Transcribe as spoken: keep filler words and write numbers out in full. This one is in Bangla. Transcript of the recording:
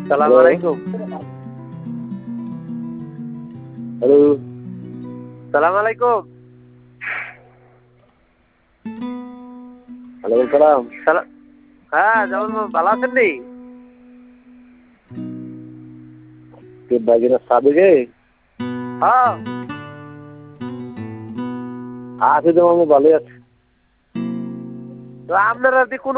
সালাম আলাইকুম। হ্যালো, সালাম আলাইকুম। ওয়ালাইকুম সালাম। সালাম। হ্যাঁ জামাল মামা ভালো আছেন নি? কে বাগিনা সাবেকে? হ্যাঁ আছে তো মামু, ভালোই আছে। তো আপনারা কোনো